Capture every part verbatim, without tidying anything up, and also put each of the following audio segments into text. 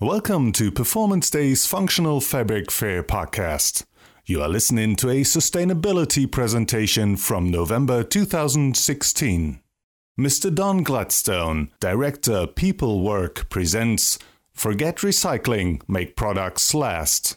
Welcome to Performance Day's Functional Fabric Fair podcast. You are listening to a sustainability presentation from November two thousand sixteen. Mister Don Gladstone, Director People Work, presents Forget Recycling, Make Products Last.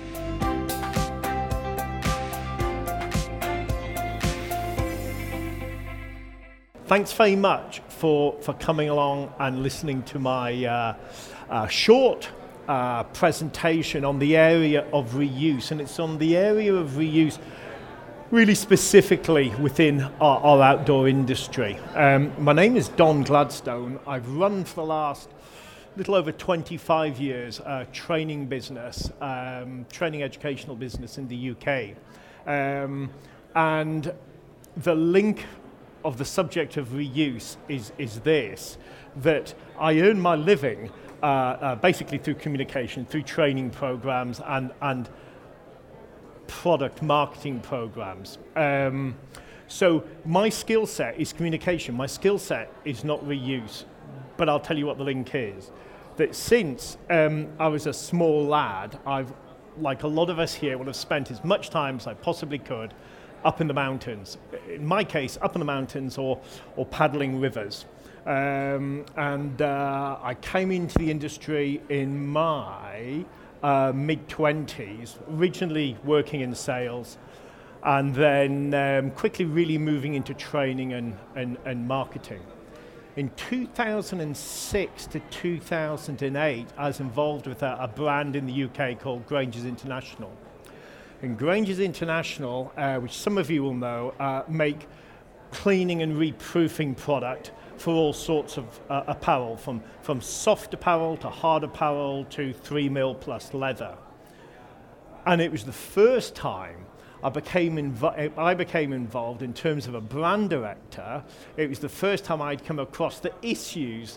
Thanks very much for, for coming along and listening to my uh, uh, short uh, presentation on the area of reuse. And it's on the area of reuse really specifically within our, our outdoor industry. Um, my name is Don Gladstone. I've run for the last little over twenty-five years a training business, um, training educational business in the U K. Um, and the link of the subject of reuse is, is this, that I earn my living uh, uh, basically through communication, through training programs and, and product marketing programs. Um, so my skill set is communication. My skill set is not reuse, but I'll tell you what the link is. That since um, I was a small lad, I've, like a lot of us here, would have spent as much time as I possibly could up in the mountains. In my case, up in the mountains or, or paddling rivers. Um, and uh, I came into the industry in my uh, mid-twenties, originally working in sales, and then um, quickly really moving into training and, and, and marketing. In two thousand six to two thousand eight, I was involved with a, a brand in the U K called Grangers International. And Grangers International, uh, which some of you will know, uh, make cleaning and reproofing product for all sorts of uh, apparel, from, from soft apparel to hard apparel to three mil plus leather. And it was the first time I became, invo- I became involved in terms of a brand director. It was the first time I'd come across the issues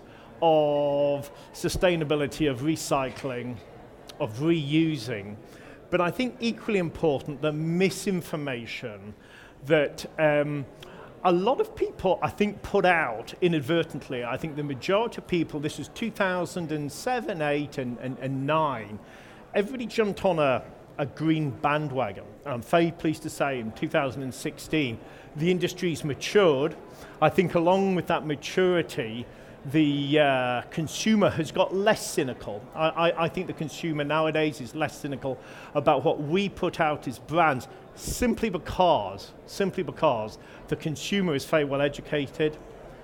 of sustainability, of recycling, of reusing. But I think equally important, the misinformation that um, a lot of people, I think, put out inadvertently. I think the majority of people, this was two thousand seven, eight, and, and, and nine, everybody jumped on a, a green bandwagon. I'm very pleased to say in two thousand sixteen, the industry's matured. I think along with that maturity, the uh, consumer has got less cynical. I, I, I think the consumer nowadays is less cynical about what we put out as brands, simply because, simply because the consumer is very well educated.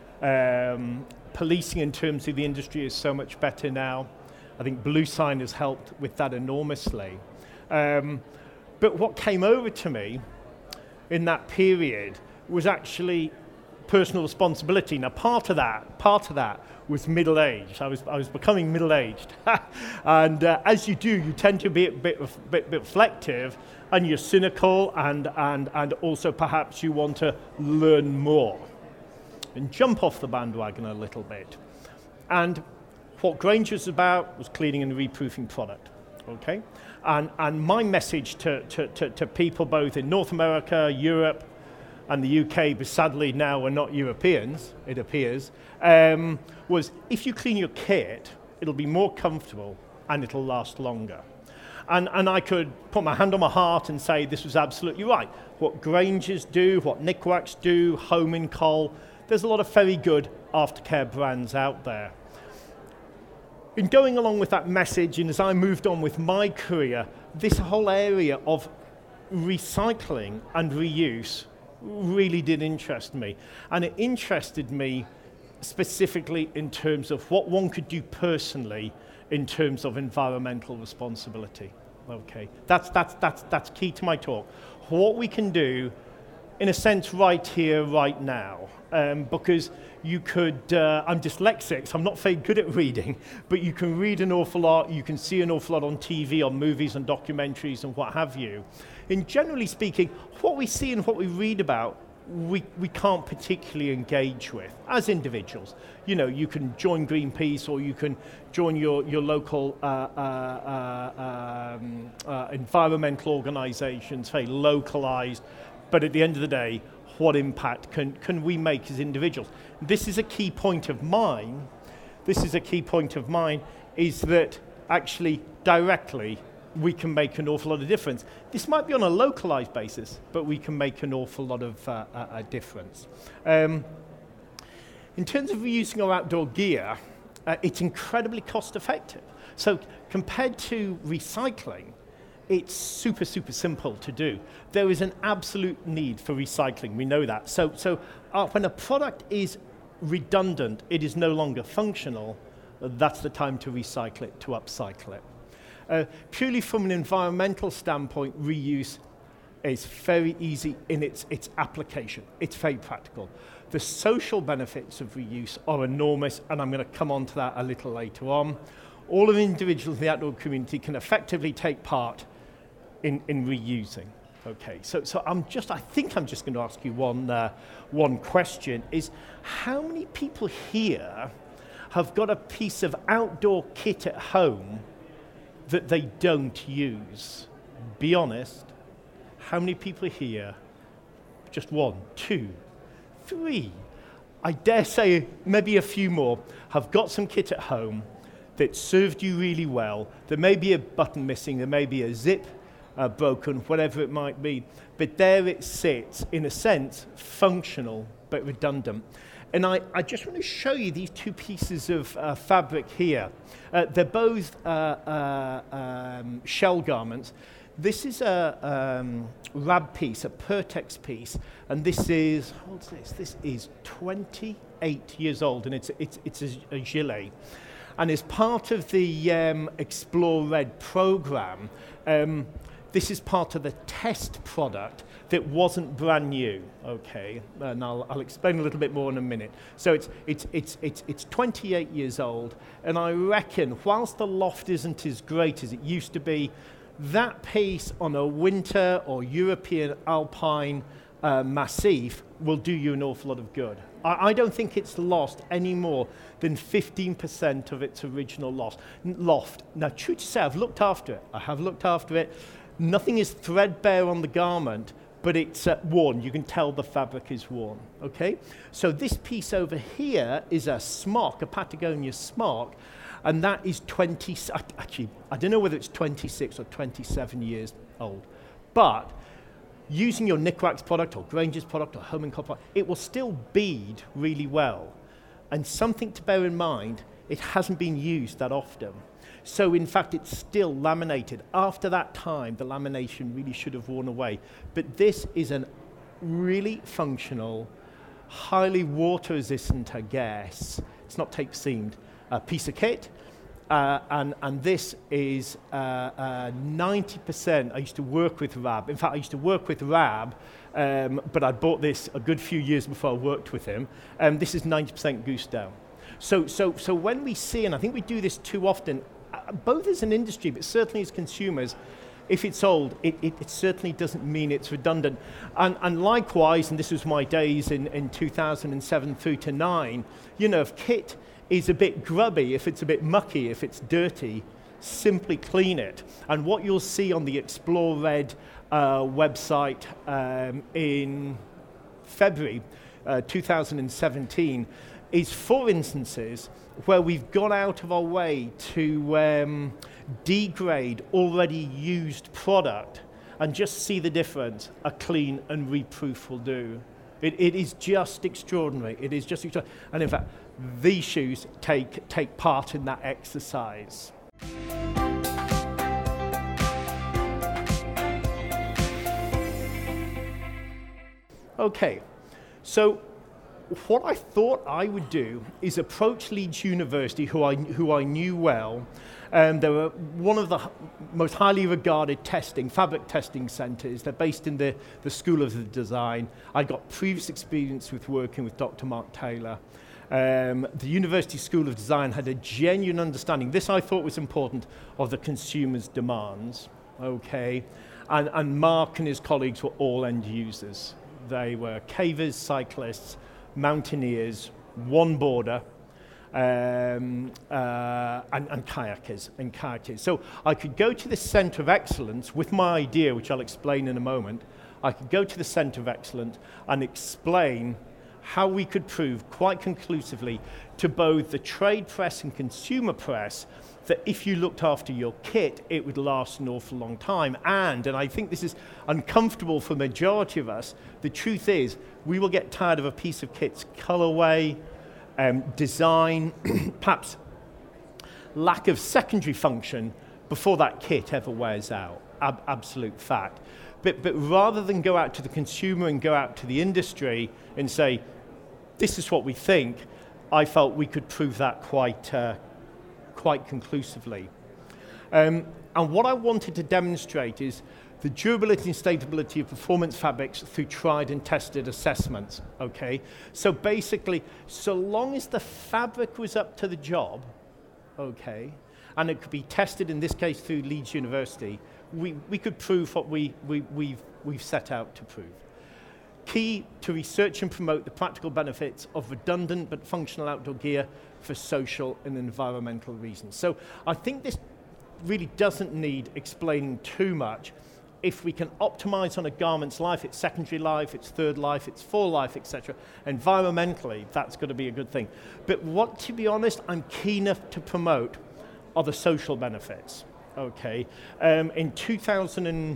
Um, policing in terms of the industry is so much better now. I think Bluesign has helped with that enormously. Um, but what came over to me in that period was actually personal responsibility. Now, part of that, part of that was middle age. I was, I was becoming middle aged, and uh, as you do, you tend to be a bit, bit, bit reflective, and you're cynical, and and and also perhaps you want to learn more, and jump off the bandwagon a little bit. And what Grangers was about was cleaning and reproofing product. Okay, and and my message to to to, to people both in North America, Europe, and the U K, but sadly now we're not Europeans, it appears, um, was if you clean your kit, it'll be more comfortable and it'll last longer. And, and I could put my hand on my heart and say this was absolutely right. What Grangers do, what Nikwax do, Home in Col, there's a lot of very good aftercare brands out there. In going along with that message, and as I moved on with my career, this whole area of recycling and reuse really did interest me. And it interested me specifically in terms of what one could do personally in terms of environmental responsibility. Okay, that's, that's, that's, that's key to my talk. What we can do, in a sense, right here, right now. Um, because you could, uh, I'm dyslexic, so I'm not very good at reading, but you can read an awful lot, you can see an awful lot on T V, on movies and documentaries and what have you. And generally speaking, what we see and what we read about, we, we can't particularly engage with as individuals. You know, you can join Greenpeace or you can join your, your local uh, uh, uh, um, uh, environmental organizations, very localized, but at the end of the day, what impact can, can we make as individuals? This is a key point of mine. This is a key point of mine, is that actually directly we can make an awful lot of difference. This might be on a localized basis, but we can make an awful lot of uh, a difference. Um, in terms of reusing our outdoor gear, uh, it's incredibly cost effective. So compared to recycling, it's super, super simple to do. There is an absolute need for recycling, we know that. So, so uh, when a product is redundant, it is no longer functional, that's the time to recycle it, to upcycle it. Uh, purely from an environmental standpoint, reuse is very easy in its, its application. It's very practical. The social benefits of reuse are enormous, and I'm going to come on to that a little later on. All of the individuals in the outdoor community can effectively take part in, in reusing. Okay, so, so I'm just, I think I'm just going to ask you one, uh, one question, is how many people here have got a piece of outdoor kit at home that they don't use? Be honest. How many people here? Just one, two, three. I dare say maybe a few more have got some kit at home that served you really well. There may be a button missing, there may be a zip uh, broken, whatever it might be, but there it sits, in a sense, functional but redundant. And I, I just want to show you these two pieces of uh, fabric here. Uh, they're both uh, uh, um, shell garments. This is a um, Rab piece, a Pertex piece, and this is, what's this? This is twenty-eight years old, and it's, it's, it's a, a gilet. And as part of the um, Explore Red program, um, this is part of the test product that wasn't brand new, okay? And I'll, I'll explain a little bit more in a minute. So it's, it's, it's, it's, it's twenty-eight years old, and I reckon whilst the loft isn't as great as it used to be, that piece on a winter or European alpine uh, massif will do you an awful lot of good. I, I don't think it's lost any more than fifteen percent of its original loss, loft. Now, true to say, I've looked after it. I have looked after it. Nothing is threadbare on the garment, but it's uh, worn. You can tell the fabric is worn, okay? So this piece over here is a smock, a Patagonia smock, and that is twenty, actually, I don't know whether it's twenty-six or twenty-seven years old, but using your Nikwax product or Granger's product or Home and Co product, it will still bead really well. And something to bear in mind, it hasn't been used that often. So in fact, it's still laminated. After that time, the lamination really should have worn away. But this is a really functional, highly water-resistant, I guess, it's not tape-seamed, uh, piece of kit. Uh, and, and this is uh, uh, ninety percent. I used to work with Rab. In fact, I used to work with Rab, um, but I bought this a good few years before I worked with him. Um, this is ninety percent goose down. So, so, so when we see, and I think we do this too often, uh, both as an industry, but certainly as consumers, if it's old, it, it, it certainly doesn't mean it's redundant. And, and likewise, and this was my days in, in two thousand seven through to nine, you know, if kit is a bit grubby, if it's a bit mucky, if it's dirty, simply clean it. And what you'll see on the Explore Red uh, website um, in February uh, two thousand seventeen is four instances where we've gone out of our way to um, degrade already used product and just see the difference a clean and reproof will do. It, it is just extraordinary. It is just extraordinary. And in fact, these shoes take, take part in that exercise. Okay, so what I thought I would do is approach Leeds University, who I, who I knew well. Um, they were one of the h- most highly regarded testing, fabric testing centres. They're based in the, the School of Design. I got previous experience with working with Doctor Mark Taylor. Um, the University School of Design had a genuine understanding, this I thought was important, of the consumer's demands, okay? And, and Mark and his colleagues were all end users. They were cavers, cyclists, mountaineers, one border, um, uh, and, and kayakers and kayakers. So I could go to the Centre of Excellence with my idea, which I'll explain in a moment. I could go to the Centre of Excellence and explain how we could prove quite conclusively to both the trade press and consumer press that if you looked after your kit, it would last an awful long time. And, and I think this is uncomfortable for the majority of us, the truth is we will get tired of a piece of kit's colorway, um, design, perhaps lack of secondary function before that kit ever wears out. Ab- absolute fact. But, but rather than go out to the consumer and go out to the industry and say, this is what we think, I felt we could prove that quite, uh, quite conclusively. Um, and what I wanted to demonstrate is the durability and stability of performance fabrics through tried and tested assessments, okay? So basically, so long as the fabric was up to the job, okay, and it could be tested, in this case, through Leeds University, we, we could prove what we, we, we've, we've set out to prove. Key to research and promote the practical benefits of redundant but functional outdoor gear for social and environmental reasons. So I think this really doesn't need explaining too much. If we can optimize on a garment's life, its secondary life, its third life, its full life, et cetera, environmentally, that's going to be a good thing. But what, to be honest, I'm keen enough to promote are the social benefits, okay? Um, in two thousand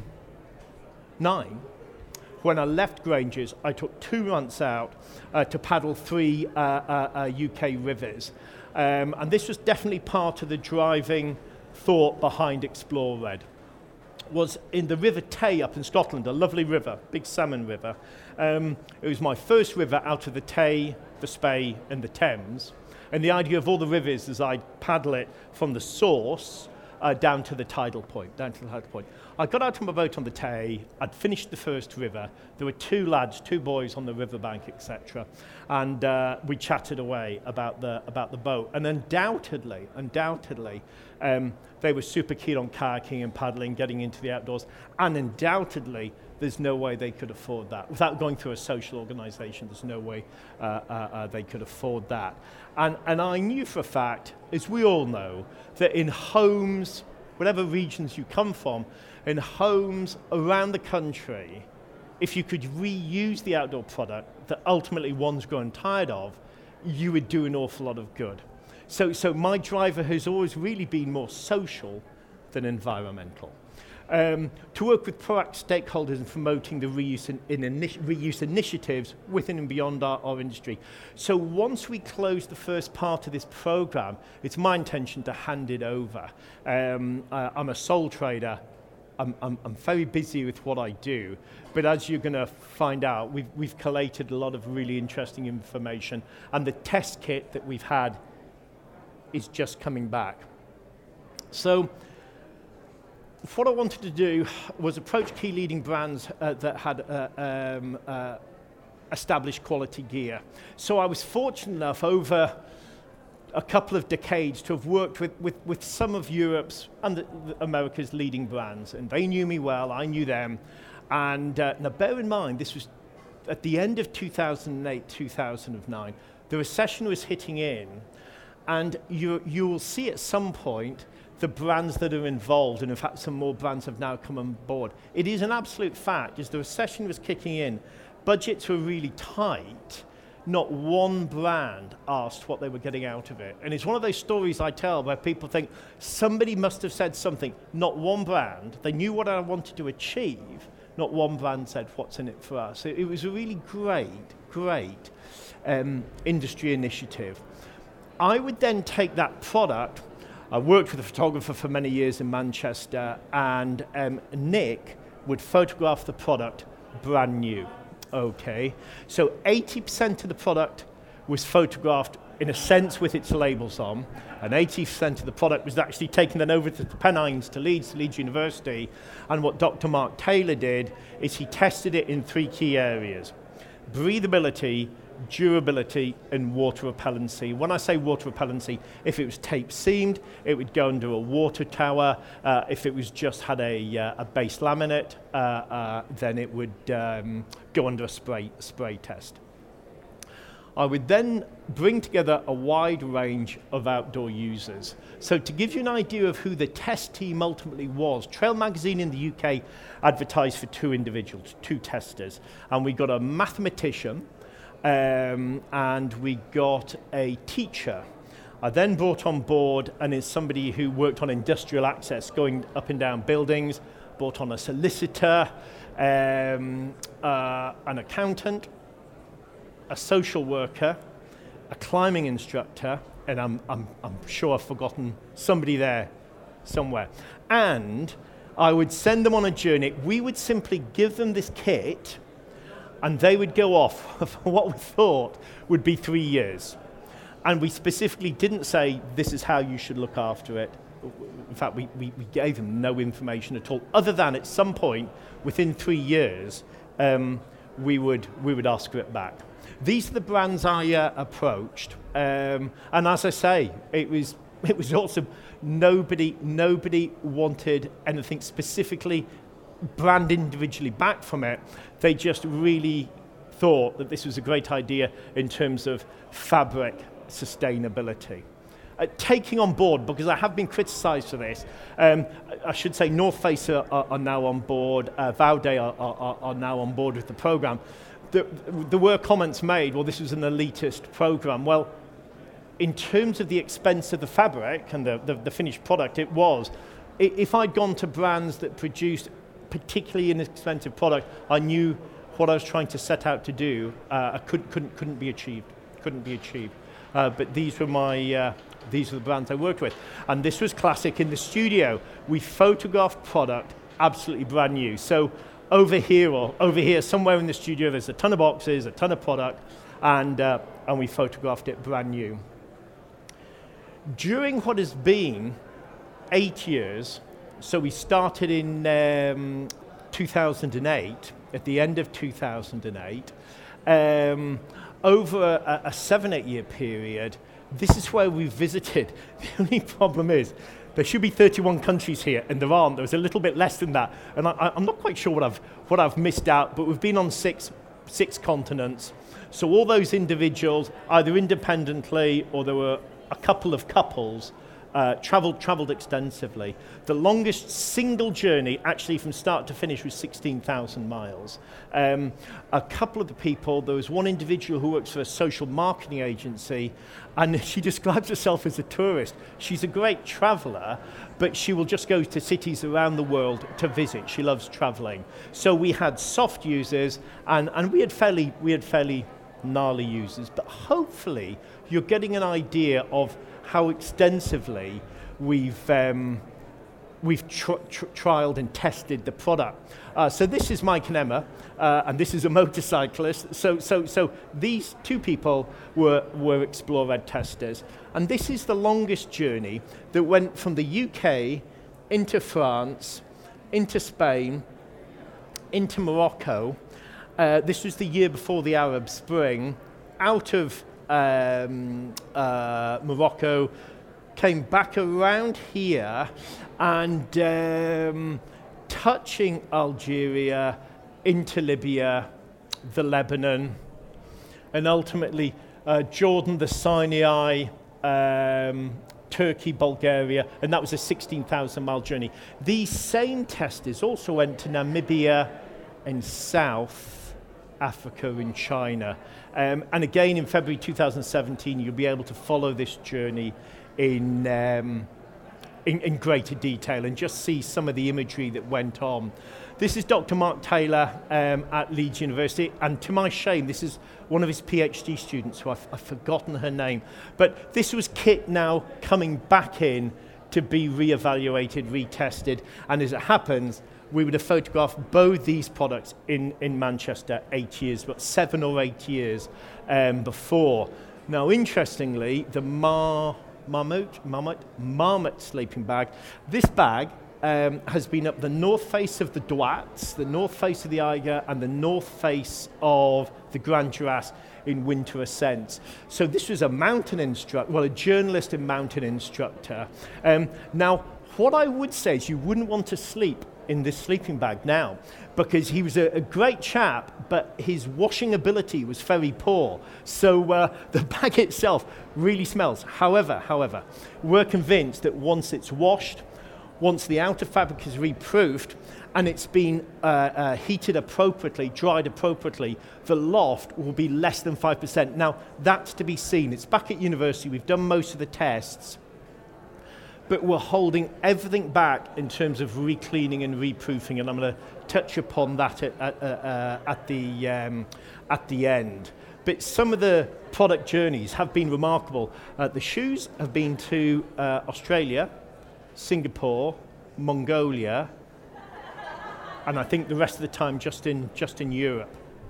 nine, when I left Granger's, I took two months out uh, to paddle three uh, uh, uh, U K rivers. Um, and this was definitely part of the driving thought behind Explore Red. Was in the River Tay up in Scotland, a lovely river, big salmon river. Um, it was my first river out of the Tay, the Spey and the Thames. And the idea of all the rivers is I'd paddle it from the source uh, down to the tidal point, down to the tidal point. I got out on my boat on the Tay, I'd finished the first river, there were two lads, two boys on the riverbank, et cetera. And uh, we chatted away about the, about the boat. And undoubtedly, undoubtedly, um, they were super keen on kayaking and paddling, getting into the outdoors. And undoubtedly, there's no way they could afford that. Without going through a social organisation, there's no way uh, uh, uh, they could afford that. And, and I knew for a fact, as we all know, that in homes, whatever regions you come from, in homes around the country, if you could reuse the outdoor product that ultimately one's grown tired of, you would do an awful lot of good. So, so my driver has always really been more social than environmental. Um, to work with proactive stakeholders in promoting the reuse, in, in initi- reuse initiatives within and beyond our, our industry. So once we close the first part of this program, it's my intention to hand it over. Um, uh, I'm a sole trader. I'm, I'm, I'm very busy with what I do, but as you're going to find out, we've, we've collated a lot of really interesting information, and the test kit that we've had is just coming back. So what I wanted to do was approach key leading brands uh, that had uh, um, uh, established quality gear. So I was fortunate enough over a couple of decades to have worked with, with, with some of Europe's and the, the America's leading brands, and they knew me well, I knew them. And uh, now bear in mind, this was at the end of two thousand eight, two thousand nine. The recession was hitting in, and you, you will see at some point the brands that are involved, and in fact some more brands have now come on board. It is an absolute fact, as the recession was kicking in, budgets were really tight. Not one brand asked what they were getting out of it. And it's one of those stories I tell where people think somebody must have said something. Not one brand. They knew what I wanted to achieve. Not one brand said, what's in it for us? It, it was a really great, great um, industry initiative. I would then take that product. I worked with a photographer for many years in Manchester, and um, Nick would photograph the product brand new. Okay, so eighty percent of the product was photographed in a sense with its labels on, and eighty percent of the product was actually taken then over to the Pennines, to Leeds, to Leeds University, and what Doctor Mark Taylor did is he tested it in three key areas: breathability, durability, and water repellency. When I say water repellency, if it was tape seamed, it would go under a water tower. Uh, if it was just had a, uh, a base laminate, uh, uh, then it would um, go under a spray, spray test. I would then bring together a wide range of outdoor users. So to give you an idea of who the test team ultimately was, Trail Magazine in the U K advertised for two individuals, two testers, and we got a mathematician, um, and we got a teacher. I then brought on board, and is somebody who worked on industrial access, going up and down buildings, brought on a solicitor, um, uh, an accountant, a social worker, a climbing instructor, and I'm, I'm, I'm sure I've forgotten somebody there somewhere. And I would send them on a journey. We would simply give them this kit, and they would go off for what we thought would be three years. And we specifically didn't say, this is how you should look after it. In fact, we, we, we gave them no information at all, other than at some point, within three years, um, we would we would ask for it back. These are the brands I uh, approached. Um, and as I say, it was it was awesome. Nobody, nobody wanted anything specifically brand individually back from it. They just really thought that this was a great idea in terms of fabric sustainability. Uh, taking on board, because I have been criticised for this, um, I should say North Face are, are, are now on board, uh, Vaude are, are, are now on board with the programme. There, there were comments made, well, this was an elitist programme. Well, in terms of the expense of the fabric and the, the, the finished product, it was. If I'd gone to brands that produced particularly inexpensive product, I knew what I was trying to set out to do uh, I could, couldn't, couldn't be achieved. Couldn't be achieved. Uh, but these were my, uh, these were the brands I worked with. And this was classic. In the studio, we photographed product absolutely brand new. So over here, or over here, somewhere in the studio, there's a ton of boxes, a ton of product, and, uh, and we photographed it brand new. During what has been eight years, so we started in um, two thousand eight, at the end of two thousand eight, um, over a, a seven, eight year period, this is where we visited. The only problem is, there should be thirty-one countries here, and there aren't. There was a little bit less than that. And I, I'm not quite sure what I've, what I've missed out, but we've been on six, six continents. So all those individuals, either independently or there were a couple of couples, uh, traveled, traveled extensively. The longest single journey, actually from start to finish, was sixteen thousand miles. Um, a couple of the people, there was one individual who works for a social marketing agency, and she describes herself as a tourist. She's a great traveller, but she will just go to cities around the world to visit. She loves travelling. So we had soft users, and, and we had fairly, we had fairly gnarly users, but hopefully you're getting an idea of how extensively we've um, we've tr- tr- trialed and tested the product. Uh, so this is Mike and Emma, uh, and this is a motorcyclist. So so so these two people were were Explored testers, and this is the longest journey that went from the U K into France, into Spain, into Morocco. Uh, this was the year before the Arab Spring. Out of um, uh, Morocco, came back around here, and um, touching Algeria, into Libya, the Lebanon, and ultimately uh, Jordan, the Sinai, um, Turkey, Bulgaria, and that was a sixteen thousand mile journey. These same testers also went to Namibia and South Africa and China. Um, and again, in February two thousand seventeen, you'll be able to follow this journey in, um, in, in greater detail and just see some of the imagery that went on. This is Doctor Mark Taylor um, at Leeds University, and to my shame, this is one of his PhD students, who I've, I've forgotten her name. But this was kit now coming back in to be re-evaluated, retested, and as it happens, we would have photographed both these products in, in Manchester eight years, but seven or eight years um, before. Now, interestingly, the Mar- Marmot, Marmot, Marmot sleeping bag, this bag um, has been up the north face of the Douats, the north face of the Eiger, and the north face of the Grand Duras in winter ascents. So this was a mountain instructor, well, a journalist and mountain instructor. Um, now, what I would say is you wouldn't want to sleep in this sleeping bag now, because he was a, a great chap, but his washing ability was very poor. So uh, the bag itself really smells. However, however, we're convinced that once it's washed, once the outer fabric is reproofed and it's been uh, uh, heated appropriately, dried appropriately, the loft will be less than five percent. Now, that's to be seen. It's back at university. We've done most of the tests, but we're holding everything back in terms of re-cleaning and reproofing, and I'm going to touch upon that at, at, uh, at, the, um, at the end. But some of the product journeys have been remarkable. Uh, the shoes have been to uh, Australia, Singapore, Mongolia, and I think the rest of the time just in, just in Europe.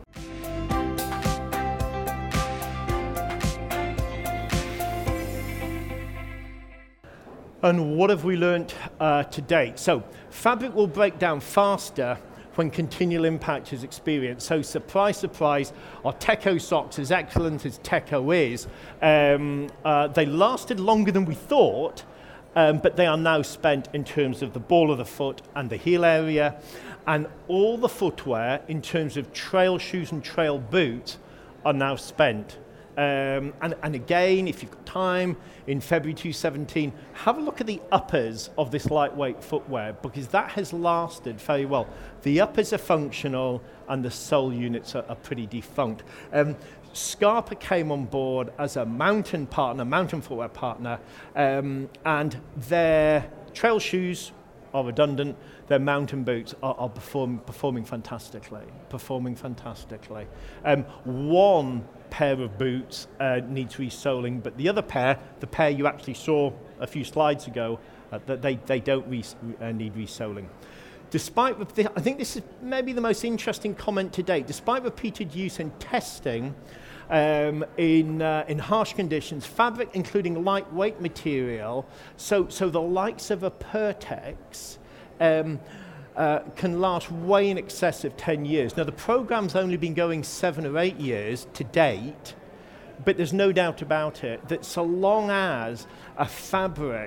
And what have we learnt uh, to date? So, fabric will break down faster when continual impact is experienced. So, surprise, surprise, our Teco socks, as excellent as Teco is, um, uh, they lasted longer than we thought, um, but they are now spent in terms of the ball of the foot and the heel area, and all the footwear in terms of trail shoes and trail boots are now spent. Um, and, and again, if you've got time, in February twenty seventeen, have a look at the uppers of this lightweight footwear, because that has lasted very well. The uppers are functional and the sole units are, are pretty defunct. Um, Scarpa came on board as a mountain partner, mountain footwear partner, um, and their trail shoes are redundant. Their mountain boots are, are perform, performing fantastically, performing fantastically. Um, one pair of boots uh, needs resoling, but the other pair, the pair you actually saw a few slides ago, uh, that they, they don't re- uh, need resoling. Despite, I think this is maybe the most interesting comment to date, despite repeated use and testing um, in, uh, in harsh conditions, fabric including lightweight material, so, so the likes of a Pertex, um, Uh, can last way in excess of ten years. Now, the program's only been going seven or eight years to date, but there's no doubt about it that so long as a fabric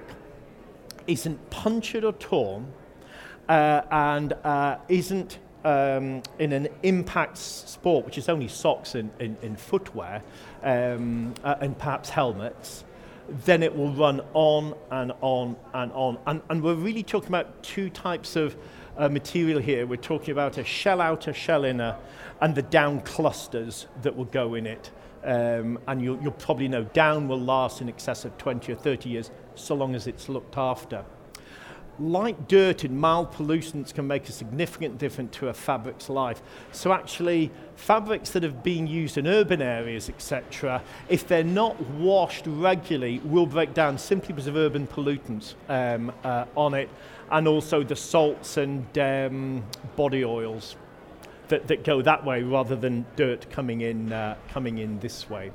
isn't punctured or torn uh, and uh, isn't um, in an impact sport, which is only socks and, and, and footwear um, uh, and perhaps helmets, then it will run on and on and on. And, and we're really talking about two types of Uh, material here. We're talking about a shell outer, shell inner, and the down clusters that will go in it. Um, and you'll, you'll probably know down will last in excess of twenty or thirty years, so long as it's looked after. Light dirt and mild pollutants can make a significant difference to a fabric's life. So actually, fabrics that have been used in urban areas, et cetera, if they're not washed regularly, will break down simply because of urban pollutants um, uh, on it, and also the salts and um, body oils that, that go that way rather than dirt coming in, uh, coming in this way.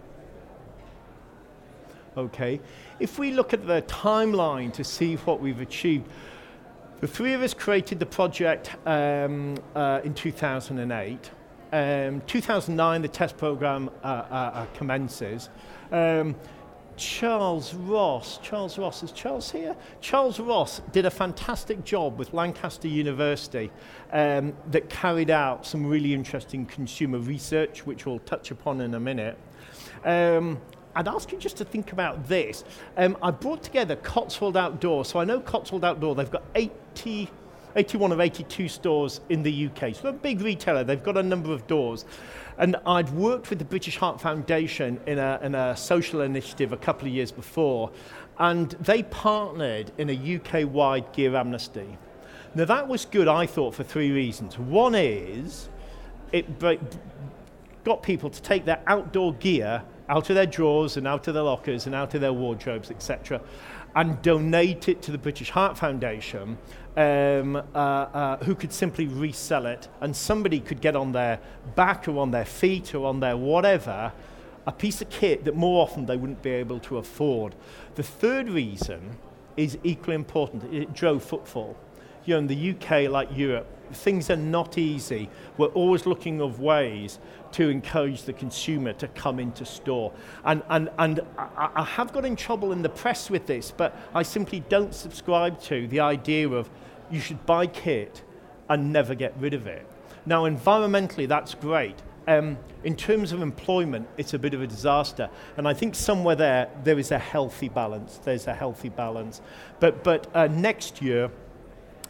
Okay, if we look at the timeline to see what we've achieved, the three of us created the project um, uh, in two thousand eight. Um, two thousand nine, the test program uh, uh, uh, commences. Um, Charles Ross, Charles Ross, is Charles here? Charles Ross did a fantastic job with Lancaster University um, that carried out some really interesting consumer research, which we'll touch upon in a minute. Um, I'd ask you just to think about this. Um, I brought together Cotswold Outdoor. So I know Cotswold Outdoor, they've got eighty, eighty-one or eighty-two stores in the U K. So they're a big retailer, they've got a number of doors. And I'd worked with the British Heart Foundation in a, in a social initiative a couple of years before, and they partnered in a U K-wide gear amnesty. Now that was good, I thought, for three reasons. One is, it got people to take their outdoor gear out of their drawers and out of their lockers and out of their wardrobes, et cetera, and donate it to the British Heart Foundation, um, uh, uh, who could simply resell it, and somebody could get on their back or on their feet or on their whatever, a piece of kit that more often they wouldn't be able to afford. The third reason is equally important. It drove footfall. You know, in the U K, like Europe, things are not easy. We're always looking of ways to encourage the consumer to come into store. And, and, and I, I have got in trouble in the press with this, but I simply don't subscribe to the idea of you should buy kit and never get rid of it. Now, environmentally, that's great. Um, in terms of employment, it's a bit of a disaster. And I think somewhere there, there is a healthy balance. There's a healthy balance. But, but uh, next year,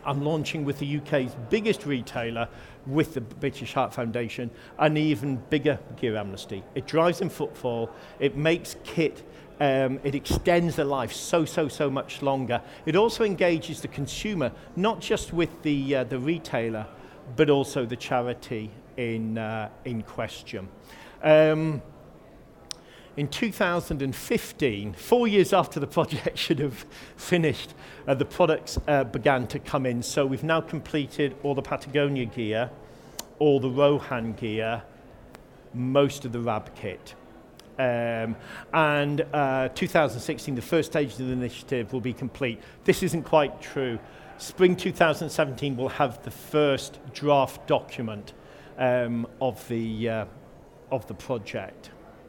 I'm launching with the U K's biggest retailer, with the British Heart Foundation, an even bigger gear amnesty. It drives in footfall, it makes kit, um, it extends the life so, so, so much longer. It also engages the consumer, not just with the, uh, the retailer, but also the charity in, uh, in question. Um, In two thousand fifteen, four years after the project should have finished, uh, the products uh, began to come in. So we've now completed all the Patagonia gear, all the Rohan gear, most of the R A B kit. Um, and uh, two thousand sixteen, the first stage of the initiative will be complete. This isn't quite true. Spring two thousand seventeen will have the first draft document um, of the uh, of the project.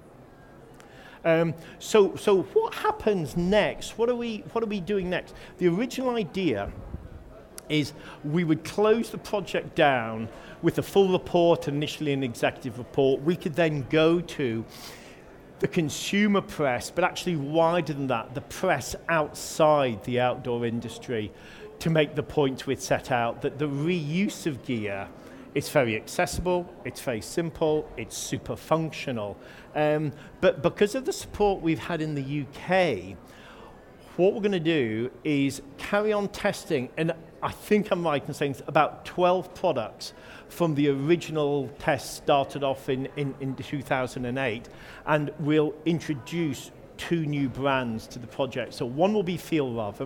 Um, so, so what happens next? What are we, what are we doing next? The original idea is we would close the project down with a full report, initially an executive report. We could then go to the consumer press, but actually wider than that, the press outside the outdoor industry, to make the point we'd set out that the reuse of gear, it's very accessible, it's very simple, it's super functional. Um, but because of the support we've had in the U K, what we're going to do is carry on testing, and I think I'm right in saying about twelve products from the original test started off in, in, in two thousand eight, and we'll introduce two new brands to the project. So one will be Fjällräven.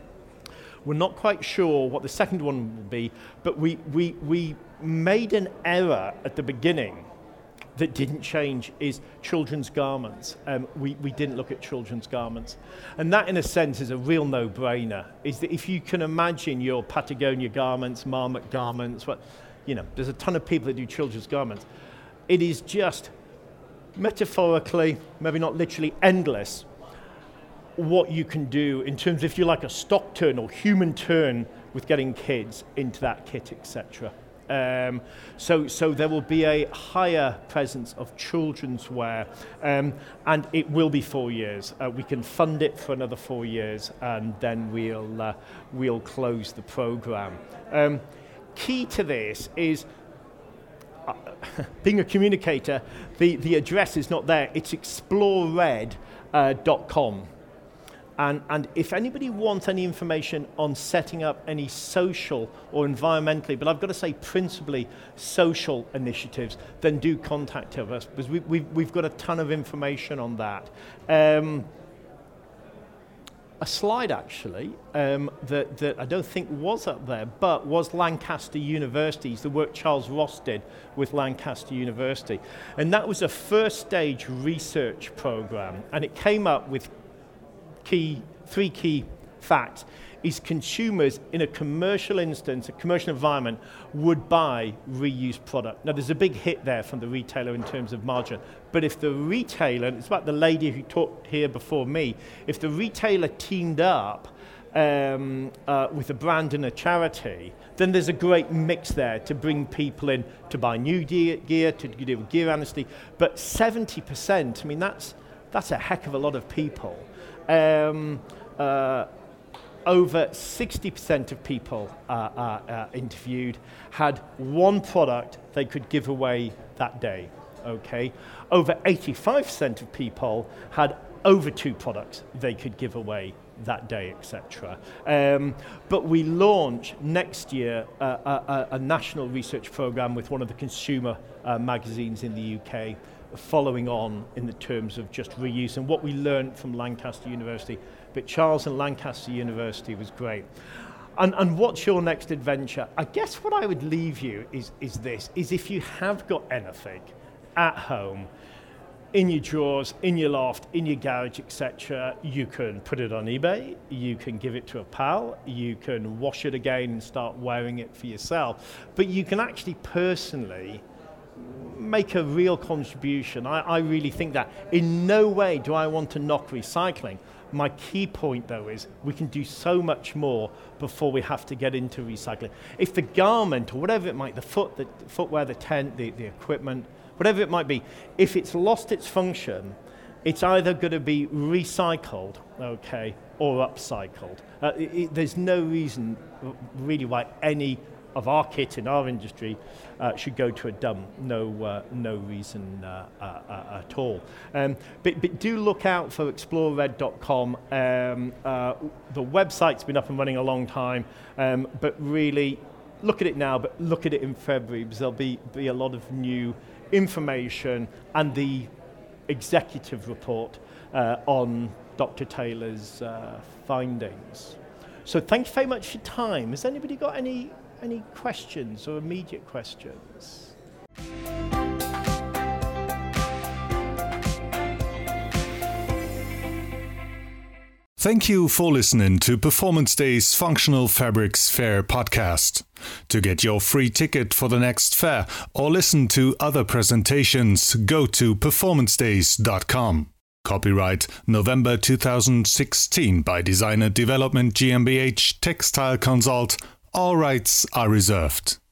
We're not quite sure what the second one will be, but we, we, we made an error at the beginning that didn't change, is children's garments. Um, we, we didn't look at children's garments. And that, in a sense, is a real no-brainer, is that if you can imagine your Patagonia garments, Marmot garments, what, you know, there's a ton of people that do children's garments. It is just metaphorically, maybe not literally, endless what you can do in terms of, if you like, a stock turn or human turn with getting kids into that kit, et cetera. Um, so, so there will be a higher presence of children's wear, um, and it will be four years. Uh, we can fund it for another four years, and then we'll uh, we'll close the program. Um, key to this is, uh, being a communicator, the the address is not there. It's explore red dot com. And, and if anybody wants any information on setting up any social or environmentally, but I've got to say principally social initiatives, then do contact us, because we, we've, we've got a ton of information on that. Um, a slide actually um, that, that I don't think was up there, but was Lancaster University's, the work Charles Ross did with Lancaster University. And that was a first stage research program, and it came up with Key, three key facts, is consumers in a commercial instance, a commercial environment, would buy reused product. Now there's a big hit there from the retailer in terms of margin, but if the retailer, and it's about the lady who talked here before me, if the retailer teamed up um, uh, with a brand and a charity, then there's a great mix there to bring people in to buy new gear, gear to do with gear amnesty. But seventy percent, I mean, that's, that's a heck of a lot of people. Um, uh, over sixty percent of people uh, uh, uh, interviewed had one product they could give away that day, okay? Over eighty-five percent of people had over two products they could give away that day, et cetera. Um, but we launch next year uh, a, a national research program with one of the consumer uh, magazines in the U K, following on in the terms of just reuse and what we learned from Lancaster University. But Charles and Lancaster University was great. And, and what's your next adventure? I guess what I would leave you is, is this, is if you have got anything at home, in your drawers, in your loft, in your garage, et cetera, you can put it on eBay, you can give it to a pal, you can wash it again and start wearing it for yourself. But you can actually personally make a real contribution. I, I really think that. In no way do I want to knock recycling. My key point, though, is we can do so much more before we have to get into recycling. If the garment, or whatever it might, the foot, the footwear, the tent, the, the equipment, whatever it might be, if it's lost its function, it's either going to be recycled, okay, or upcycled. Uh, it, it, there's no reason really why any of our kit in our industry uh, should go to a dump. No, uh, no reason uh, uh, uh, at all. Um, but, but do look out for explore red dot com. Um, uh, the website's been up and running a long time, um, but really look at it now. But look at it in February, because there'll be be a lot of new information and the executive report uh, on Doctor Taylor's uh, findings. So thank you very much for your time. Has anybody got any any questions or immediate questions? Thank you for listening to Performance Day's Functional Fabrics Fair podcast. To get your free ticket for the next fair or listen to other presentations, go to performance days dot com. Copyright November two thousand sixteen by Designer Development GmbH Textile Consult. All rights are reserved.